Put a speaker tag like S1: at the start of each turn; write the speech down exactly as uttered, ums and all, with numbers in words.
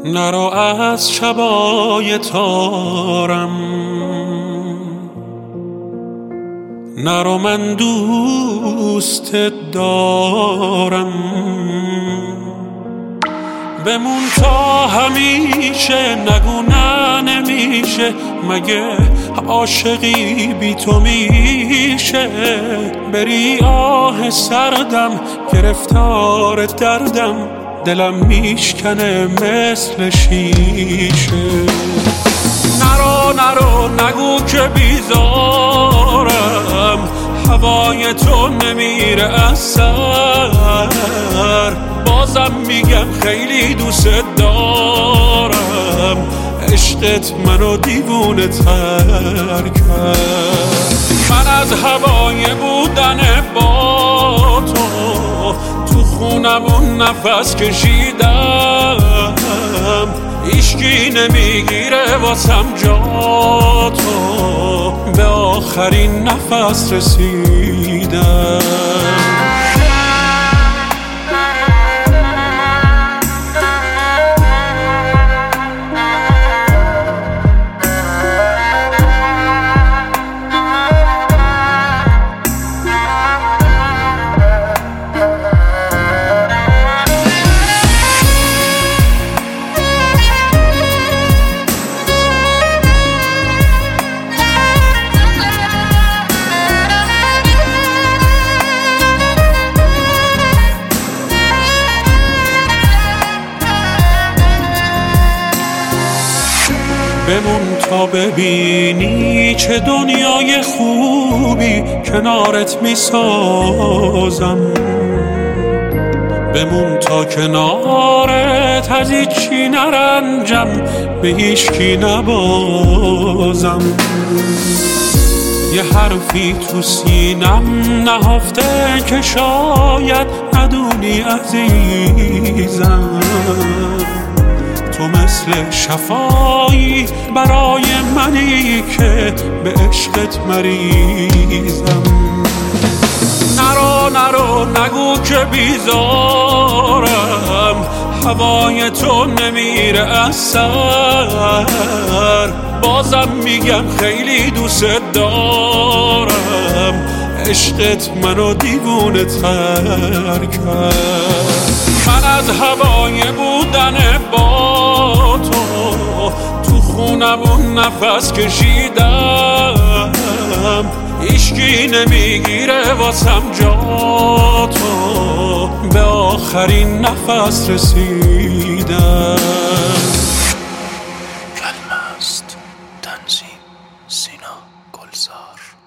S1: نرو از شبای تارم، نرو من دوست دارم. بمون تا همیشه، نگو نه نمیشه، مگه عاشقی بی تو میشه؟ بری آه سردم، گرفتار دردم، دلم میشکنه مثل شیشه. نرو نرو نگو که بیزارم، هوای تو نمیره از سر. بازم میگم خیلی دوست دارم، عشقت منو دیوونه تر کرد. من از هوای بودن با تو تو خونم اون نفس کشیدم، هیچکی نمیگیره واسم جا تو، به آخرین نفس رسیدم. بمون تا ببینی چه دنیای خوبی کنارت میسازم. بمون تا کنارت از هیچی نرنجم، به هیچکی نبازم. یه حرفی تو سینم نهفته که شاید ندونی عزیزم، تو مثل شفایی برای منی که به عشقت مریضم. نرو نرو نگو که بیزارم، هوای تو نمیره از سر. بازم میگم خیلی دوست دارم، عشقت منو دیوونه تر کرد. من از هوای بودن با تو تو خونم اون نفس کشیدم، هیچکی نمیگیره واسم جا تو، به آخرین نفس رسیدم.
S2: کلمه است تنظیم سینا گلزار.